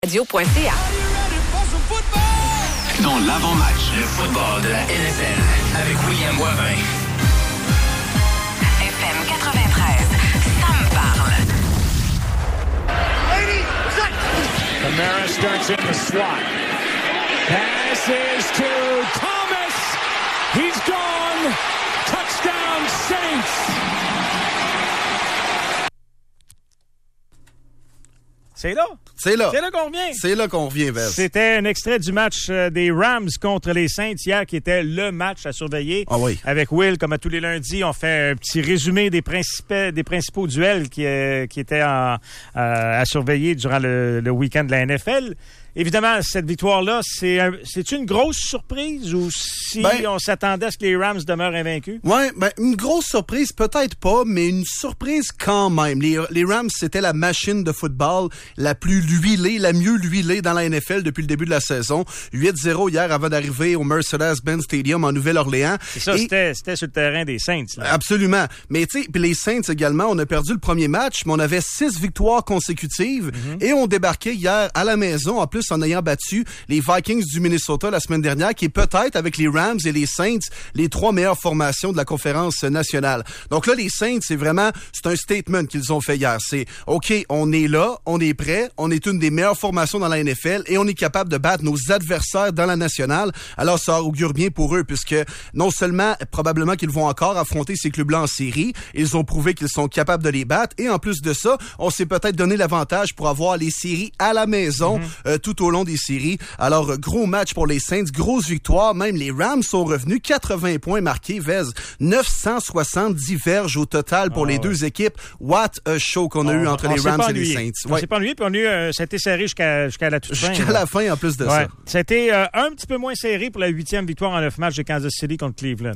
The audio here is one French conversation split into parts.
Radio.ca. Dans l'avant-match, le football de la NFL avec William Boivin. FM 93, ça me parle. Kamara starts in the slot. Passes to Thomas. He's gone. Touchdown Saints. C'est là. C'est là. C'est là qu'on revient. C'est là qu'on revient, Vez. C'était un extrait du match des Rams contre les Saints hier, qui était le match à surveiller. Ah oui. Avec Will, comme à tous les lundis, on fait un petit résumé des principaux duels qui étaient à surveiller durant le week-end de la NFL. Évidemment, cette victoire-là, c'est une grosse surprise ou si on s'attendait à ce que les Rams demeurent invaincus? Ouais, une grosse surprise, peut-être pas, mais une surprise quand même. Les Rams, c'était la machine de football la plus huilée, la mieux huilée dans la NFL depuis le début de la saison. 8-0 hier avant d'arriver au Mercedes-Benz Stadium en Nouvelle-Orléans. C'est ça, c'était sur le terrain des Saints. Là. Absolument. Mais tu sais, puis les Saints également, on a perdu le premier match, mais on avait 6 victoires consécutives et on débarquait hier à la maison, en plus en ayant battu les Vikings du Minnesota la semaine dernière, qui est peut-être, avec les Rams et les Saints, les 3 meilleures formations de la conférence nationale. Donc là, les Saints, c'est un statement qu'ils ont fait hier. C'est, OK, on est là, on est prêt, on est une des meilleures formations dans la NFL et on est capable de battre nos adversaires dans la nationale. Alors, ça augure bien pour eux, puisque non seulement, probablement qu'ils vont encore affronter ces clubs-là en série, ils ont prouvé qu'ils sont capables de les battre, et en plus de ça, on s'est peut-être donné l'avantage pour avoir les séries à la maison tout au long des séries. Alors, gros match pour les Saints, grosse victoire. Même les Rams sont revenus. 80 points marqués, Vez. 970 verges au total pour les deux équipes. What a show qu'on a eu entre les Rams et les Saints. On s'est pas ennuyé, puis ça a été serré jusqu'à la toute fin. Jusqu'à la fin, en plus de ça. Ça a été un petit peu moins serré pour la 8e victoire en 9 matchs de Kansas City contre Cleveland.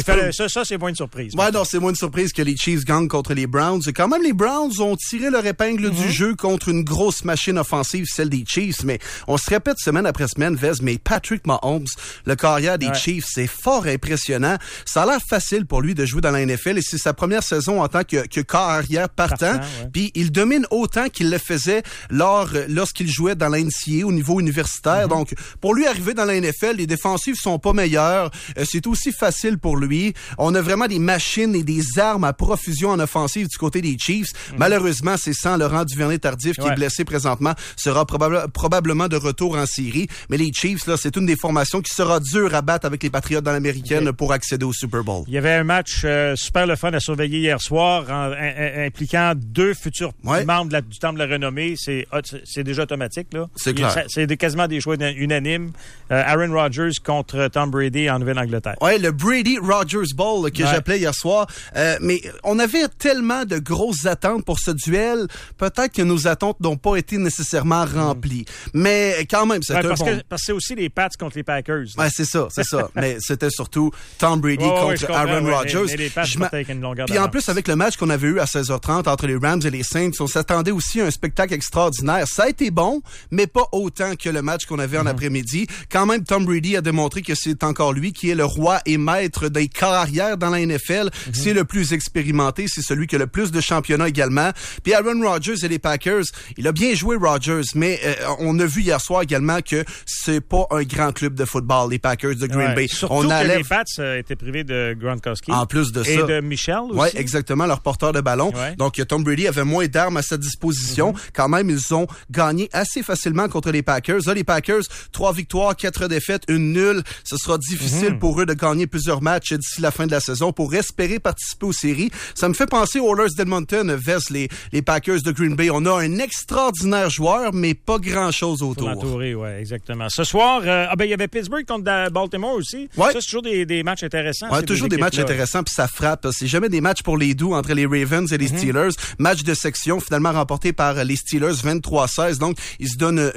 Ça, c'est moins une surprise. Ouais, non, c'est moins une surprise que les Chiefs gagnent contre les Browns. Et quand même, les Browns ont tiré leur épingle du jeu contre une grosse machine offensive, celle des Chiefs. Mais on se répète semaine après semaine, Vez, mais Patrick Mahomes, le carrière des Chiefs, c'est fort impressionnant. Ça a l'air facile pour lui de jouer dans la NFL et c'est sa première saison en tant que carrière partant. Puis il domine autant qu'il le faisait lorsqu'il jouait dans la NCAA au niveau universitaire. Donc, pour lui arriver dans la NFL, les défensives sont pas meilleures. C'est aussi facile pour lui. On a vraiment des machines et des armes à profusion en offensive du côté des Chiefs. Malheureusement, c'est sans Laurent Duvernay-Tardif qui est blessé présentement, sera probablement de retour en série. Mais les Chiefs, là, c'est une des formations qui sera dure à battre avec les Patriots dans l'américaine pour accéder au Super Bowl. Il y avait un match super le fun à surveiller hier soir impliquant 2 futurs membres du Temple de la Renommée. C'est déjà automatique, là. C'est clair. C'est quasiment des choix unanimes. Aaron Rodgers contre Tom Brady en Nouvelle-Angleterre. Ouais, le Brady-Rodgers Bowl que j'appelais hier soir. Mais on avait tellement de grosses attentes pour ce duel. Peut-être que nos attentes n'ont pas été nécessairement remplies. Mais quand même, c'était parce que c'est aussi les Pats contre les Packers. Ouais, c'est ça. Mais c'était surtout Tom Brady contre Aaron Rodgers. Mais les Pats avec une longueur Puis en plus, avec le match qu'on avait eu à 16h30 entre les Rams et les Saints, on s'attendait aussi à un spectacle extraordinaire. Ça a été bon, mais pas autant que le match qu'on avait en après-midi. Quand même, Tom Brady a démontré que c'est encore lui qui est le roi et maître des carrières dans la NFL. C'est le plus expérimenté, c'est celui qui a le plus de championnats également. Puis Aaron Rodgers et les Packers, il a bien joué Rodgers, mais on a vu hier soir également que c'est pas un grand club de football, les Packers de Green Bay. Surtout que les Pats étaient privés de Gronkowski. En plus de ça. Et de Michel aussi. Oui, exactement, leur porteur de ballon. Donc, Tom Brady avait moins d'armes à sa disposition. Quand même, ils ont gagné assez facilement contre les Packers. Là, les Packers, 3 victoires, 4 défaites, 1 nulle. Ce sera difficile pour eux de gagner plusieurs matchs d'ici la fin de la saison pour espérer participer aux séries. Ça me fait penser aux Oilers d'Edmonton vers les Packers de Green Bay. On a un extraordinaire joueur, mais pas grand-chose autour. Pour l'entourer, oui, exactement. Ce soir, il y avait Pittsburgh contre Baltimore aussi. Ouais. Ça, c'est toujours des matchs intéressants. Ouais, toujours des matchs intéressants, puis ça frappe. C'est jamais des matchs pour les doux entre les Ravens et les Steelers. Match de section finalement remporté par les Steelers 23-16. Donc, ils se donnent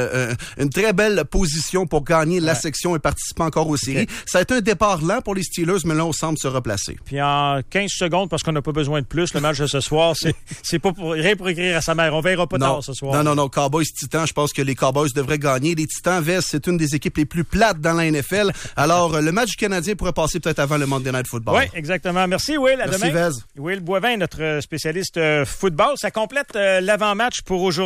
une très belle position pour gagner la section et participer encore aux séries. Ça a été un départ lent pour les Steelers, mais là, on semble se replacer. Puis en 15 secondes, parce qu'on n'a pas besoin de plus, le match de ce soir, c'est pas rien pour écrire à sa mère. On verra pas tard ce soir. Non. Cowboys-Titans, je pense que les Cowboys devraient gagner. Les Titans, c'est une des équipes les plus plates dans la NFL. Alors, le match du Canadien pourrait passer peut-être avant le Monday Night Football. Oui, exactement. Merci, Will. À demain. Merci, Vez. Will Boivin, notre spécialiste football. Ça complète l'avant-match pour aujourd'hui.